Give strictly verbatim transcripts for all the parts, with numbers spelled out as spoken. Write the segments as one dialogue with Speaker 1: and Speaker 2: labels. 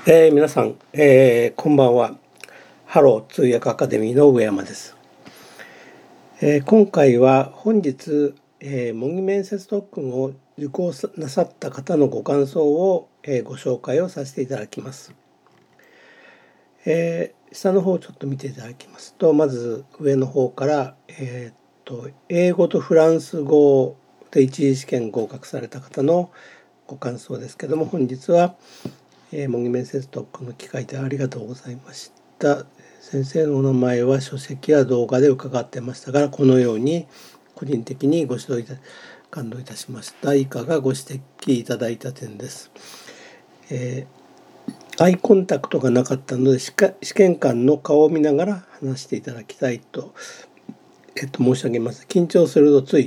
Speaker 1: えー皆さん、えーこんばんは。ハロー通訳アカデミーの上山です。えー今回は本日、えー模擬面接特訓を受講なさった方のご感想を、えーご紹介をさせていただきます。えー下の方をちょっと見ていただきますと、まず上の方から、えーっと英語とフランス語で一次試験合格された方のご感想ですけども、本日はえー、模擬面接特訓の機会でありがとうございました。先生のお名前は書籍や動画で伺ってましたが、このように個人的にご指導いた感動いたしました。以下がご指摘いただいた点です。えー、アイコンタクトがなかったので試験官の顔を見ながら話していただきたいと、えっと、申し上げます。緊張するとつい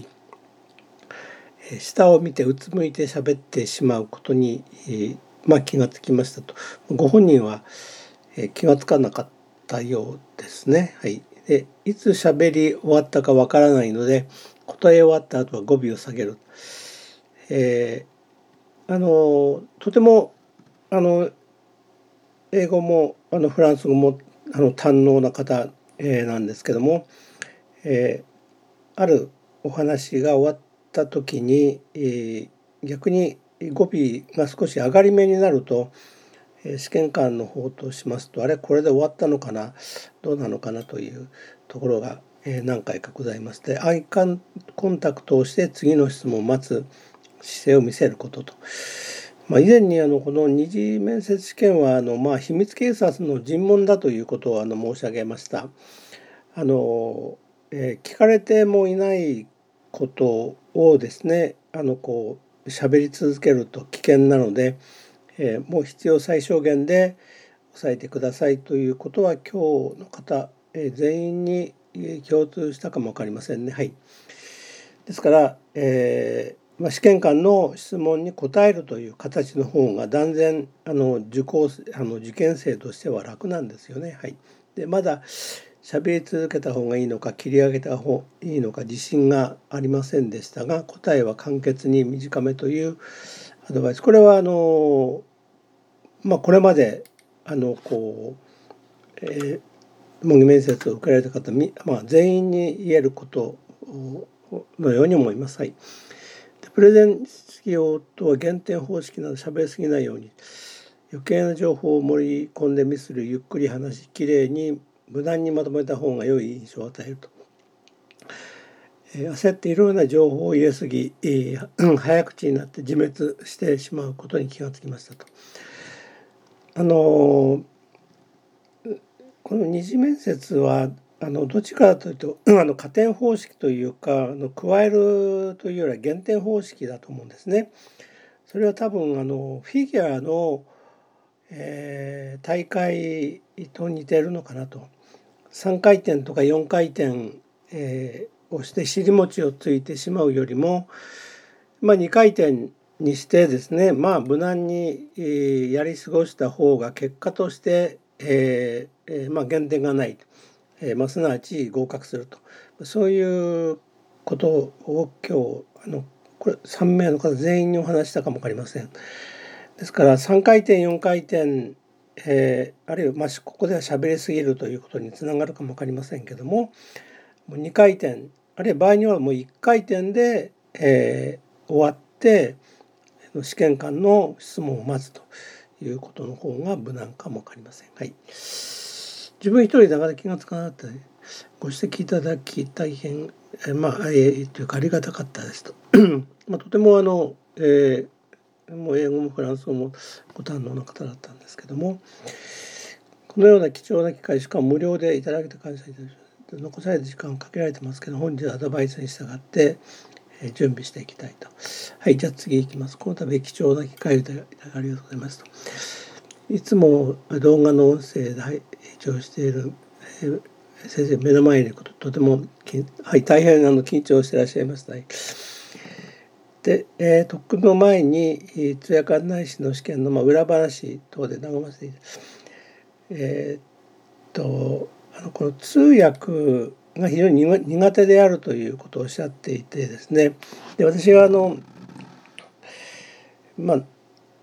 Speaker 1: 下を見てうつむいて喋ってしまうことに、えーまあ、気がつきましたと。ご本人は、えー気がつかなかったようですね。はい、でいつ喋り終わったかわからないので、答え終わった後は語尾を下げる。えーあのとてもあの英語もあのフランス語もあの堪能な方、えーなんですけども、えーあるお話が終わった時に、えー逆に語尾が少し上がり目になると、えー試験官の方としますと、あれこれで終わったのかな、どうなのかなというところが、えー何回かございまして、アイコンタクトをして次の質問を待つ姿勢を見せることと。まあ、以前にあのこの二次面接試験はあの、まあ、秘密警察の尋問だということをあの申し上げました。あの、えー聞かれてもいないことをですね、あのこう喋り続けると危険なので、えーもう必要最小限で抑えてくださいということは今日の方、えー全員にえー共通したかも分かりませんね。はい。ですから、えーまあ、試験官の質問に答えるという形の方が断然あの受講あの受験生としては楽なんですよね。はい。でまだ喋り続けた方がいいのか切り上げた方がいいのか自信がありませんでしたが、答えは簡潔に短めというアドバイス、これはあのまあこれまであのこう、えー模擬面接を受けられた方、まあ、全員に言えることのように思います。はい。でプレゼン式用とは減点方式など喋りすぎないように、余計な情報を盛り込んでミスる、ゆっくり話しきれいに無難にまとめた方が良い印象を与えると。えー、焦っていろいろな情報を入れすぎ、えー、早口になって自滅してしまうことに気がつきましたと。あのーこの二次面接はあのどっちかというとあの加点方式というか、あの加えるというよりは減点方式だと思うんですね。それは多分あのフィギュアの、えー大会と似てるのかなと。さんかいてんとかよんかいてん、えーをして尻餅をついてしまうよりも、まあ、にかいてんにしてですね、まあ無難に、えーやり過ごした方が結果として、えーえーまあ、減点がない、えーまあ、すなわち合格すると、そういうことを今日あのこれさんめいの方全員にお話したかも分かりません。ですからさんかいてんよんかいてん、えーあるいは、まあ、ここでは喋りすぎるということにつながるかも分かりませんけども、もうにかいてんあるいは場合にはもういっかいてんで、えー終わって試験官の質問を待つということの方が無難かも分かりません。はい。自分一人だから気がつかなかったね。ご指摘いただき大変、えまあ、えー、というかありがたかったですと。まあ、とてもあの、えー、もう英語もフランス語もご堪能な方だったんですけども、このような貴重な機会、しかも無料でいただけて感謝いたします。残された時間をかけられてますけど、本日はアドバイスに従って準備していきたいと。はい、じゃあ次いきます。この度貴重な機会をいただきありがとうございますと。いつも動画の音声で拝聴している、えー、先生目の前にいることとても、はい、大変あの緊張していらっしゃいました。はい、で、えー、特訓の前に通訳案内士の試験の、まあ、裏話等で眺ませていただいて、えー、っとあのこの通訳が非常に苦手であるということをおっしゃっていてですね、で私はあのまあ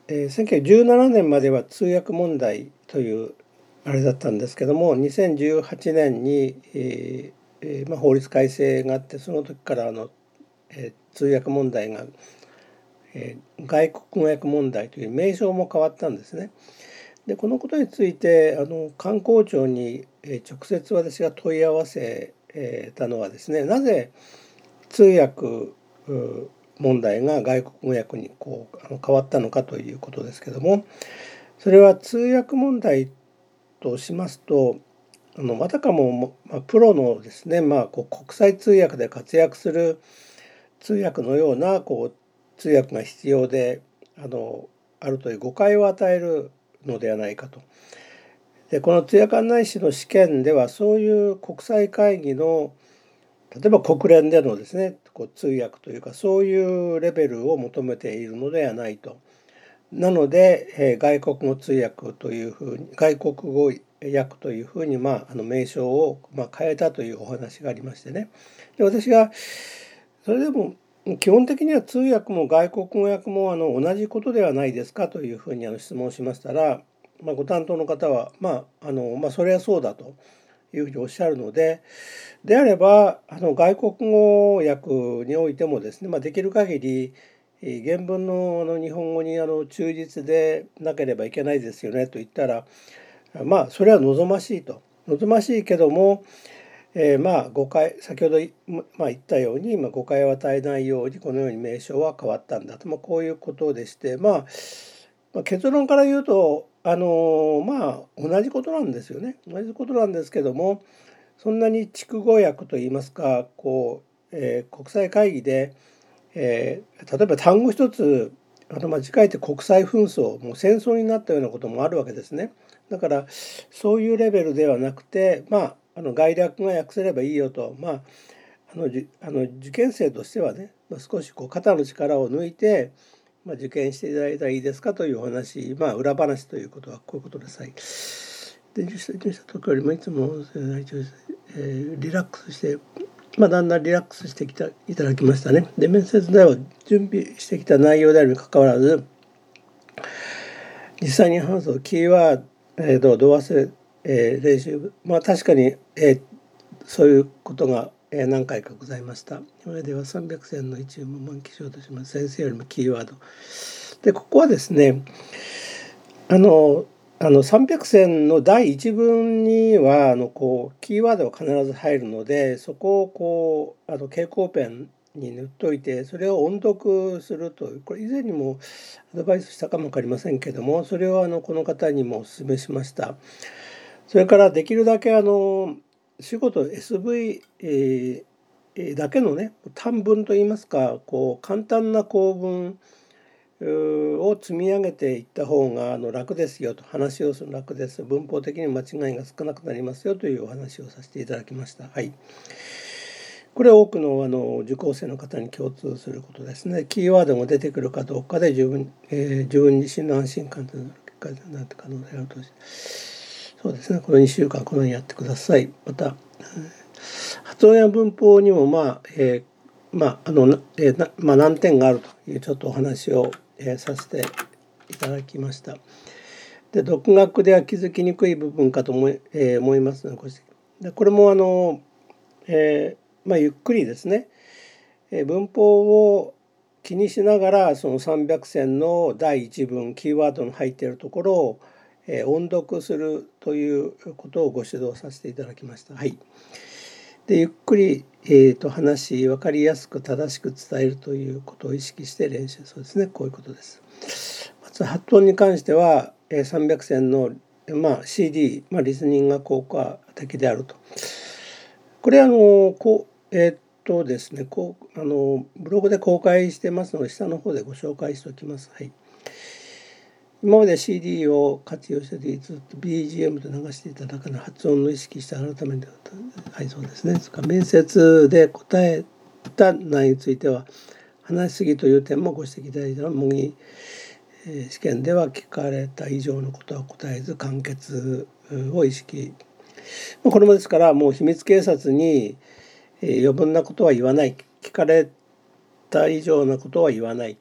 Speaker 1: えー、せんきゅうひゃくじゅうななねんまでは通訳問題というあれだったんですけども、にせんじゅうはちねんに、えーえーまあ、法律改正があって、その時からあの、えー、通訳問題が、えー、外国語訳問題という名称も変わったんですね。でこのことについてあの観光庁に、えー、直接私が問い合わせ、えー、たのはですね、なぜ通訳問題が外国語訳にこうあの変わったのかということですけども、それは通訳問題としますと、あのあたかも、まあ、プロのですね、まあ、こう国際通訳で活躍する通訳のようなこう通訳が必要であのあるという誤解を与えるのではないかと。でこの通訳案内士の試験ではそういう国際会議の例えば国連でのですねこう通訳というかそういうレベルを求めているのではないと。なので、えー、外国語通訳というふうに外国語訳というふうに、まあ、あの名称を、まあ、変えたというお話がありましてね。で私がそれでも基本的には通訳も外国語訳もあの同じことではないですかというふうにあの質問しましたら、まあ、ご担当の方は、まああのまあ、それはそうだというふうにおっしゃるので、であればあの外国語訳においてもですね、まあ、できる限り原文のあの日本語にあの忠実でなければいけないですよねと言ったら、まあそれは望ましいと。望ましいけども、えー、まあ誤解先ほど、まあ、言ったように、まあ、誤解を与えないようにこのように名称は変わったんだと、まあ、こういうことでして、まあ、まあ結論から言うとあのまあ同じことなんですよね。同じことなんですけども、そんなに筑語訳といいますかこう、えー、国際会議で、えー、例えば単語一つあの間違えて国際紛争もう戦争になったようなこともあるわけですね。だからそういうレベルではなくて、まああの概略が訳せればいいよと、まああのあの受験生としてはね、まあ、少しこう肩の力を抜いて、まあ、受験していただいたらいいですかというお話、まあ裏話ということはこういうことです。はい。で受験した時よりもいつも、えー、リラックスして、まあ、だんだんリラックスしてきたいただきましたね。で面接では準備してきた内容であるにかかわらず、実際に話すキーワード、度忘れ、えー、練習、まあ確かに、えー、そういうことが何回かございました。それではさんびゃくせんの一部も満期しようとします。先生よりもキーワード。でここはですね、あのあのさんびゃくせんのだいいち文にはあのこうキーワードが必ず入るので、そこをこうあの蛍光ペンに塗っといてそれを音読するという、これ以前にもアドバイスしたかも分かりませんけども、それをあのこの方にもお勧めしました。それからできるだけあの仕事 エスブイ、えー、だけのね短文といいますかこう簡単な構文を積み上げていった方があの楽ですよと、話をする楽です、文法的に間違いが少なくなりますよというお話をさせていただきました。はい。これは多くのあの受講生の方に共通することですね。キーワードが出てくるかどうかで十分、えー、自分自身の安心感という結果になって可能であると。そうですね。このにしゅうかんこのようにやってください。また発音や文法にもまあ、えー、まああの、えーまあ、難点があるというちょっとお話を、えー、させていただきました。で独学では気づきにくい部分かと思い、えー、思いますので、でこれもあの、えーまあ、ゆっくりですね、えー、文法を気にしながらそのさんびゃくせんのだいいち文キーワードの入っているところを、えー、音読するということをご指導させていただきました。はい。でゆっくり、えー、と話し分かりやすく正しく伝えるということを意識して練習。そうですね、こういうことです。まず発音に関しては、えー、さんびゃくせんの、まあ、シーディー、まあ、リスニングが効果的であると。これあのこうえー、っとですねこうあのブログで公開してますので下の方でご紹介しておきます。はい。今まで シーディー を活用してずっと ビージーエム と流していただくの発音の意識して改めて、はい、そうですね。それから面接で答えた内容については話しすぎという点もご指摘いただいた模擬試験では聞かれた以上のことは答えず簡潔を意識。これもですからもう秘密警察に余分なことは言わない、聞かれた以上なことは言わない。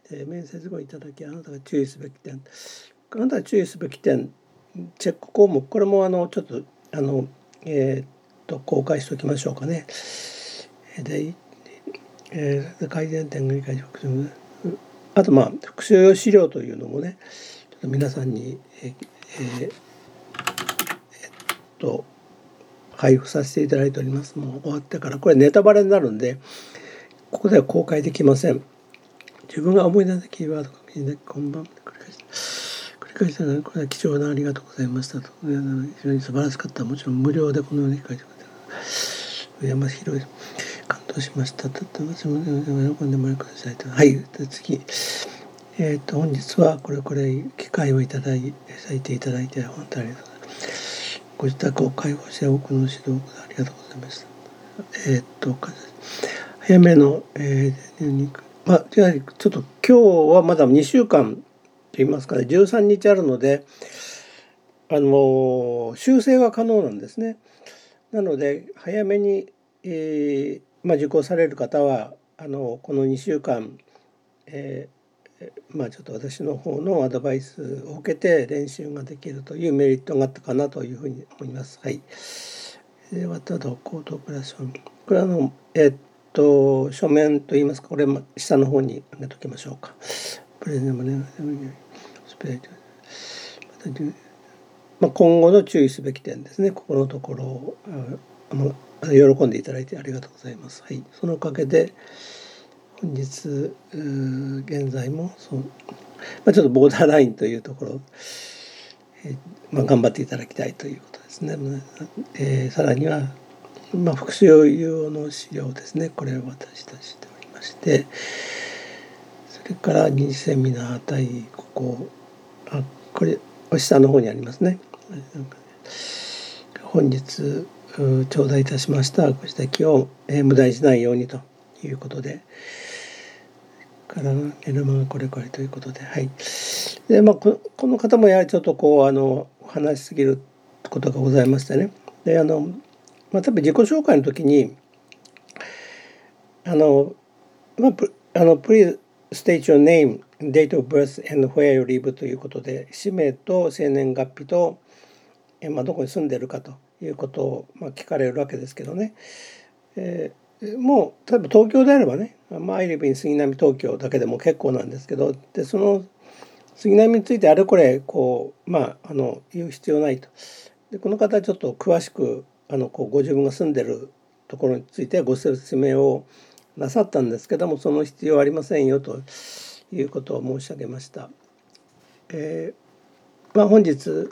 Speaker 1: えー面接後いただきあなたが注意すべき点あなたが注意すべき点チェック項目これもあのちょっとあのえー、っと公開しておきましょうかね。で、えー、改善点が理解しあとまあ復習用資料というのもねちょっと皆さんにえーえー、えっと配布させていただいております。もう終わってからこれネタバレになるんでここでは公開できません。自分が思い出したキーワードがみんなこんばんは繰り返し繰り返したらこれは貴重なありがとうございましたと非常に素晴らしかったもちろん無料でこのように書いてくれた上山広い感動しましたとってます喜んでもらってくださいとはいで次えっ、ー、と本日はこれこれ機会をいただいていただいて本当にありがとうございますご自宅を開放して多くの指導ありがとうございましたえっ、ー、と早めの、えー、まあちょっと今日はまだにしゅうかんと言いますかねじゅうさんにちあるのであの修正が可能なんですね。なので早めに、えーまあ、受講される方はあのこのにしゅうかん、えー、まあちょっと私の方のアドバイスを受けて練習ができるというメリットがあったかなというふうに思います。はい。でまたコードオペレーションこれはあのえー、っと書面といいますかこれ下の方に上げときましょうか。プレゼンもねスペースまあ、今後の注意すべき点ですね。ここのところをあの喜んでいただいてありがとうございます。はい、そのおかげで本日現在もそう、まあ、ちょっとボーダーラインというところ、えーまあ、頑張っていただきたいということですね。えー、さらには、まあ、復習用の資料ですね。これを私たちしておりまして、それから二次セミナー対ここあこれ下の方にありますね。本日頂戴いたしましたご指摘を、えー、無駄にしないようにということでからメルマガこれこれということではいで、まあ、こ, この方もやはりちょっとこうあの話しすぎることがございましてねであの、まあ、多分自己紹介の時にあのまああの Please state your name, date of birth and where you live ということで氏名と生年月日とまあ、どこに住んでるかということを、まあ、聞かれるわけですけどね、えー、もう例えば東京であればね「まあ、I live in 杉並東京」だけでも結構なんですけどでその杉並についてあれこれこうまああの言う必要ないと。でこの方はちょっと詳しくあのこうご自分が住んでるところについてご説明をなさったんですけどもその必要はありませんよということを申し上げました。えーまあ、本日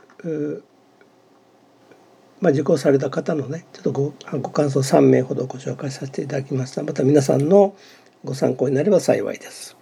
Speaker 1: まあ、受講された方のねちょっと ご, ご感想さんめいほどご紹介させていただきました。また皆さんのご参考になれば幸いです。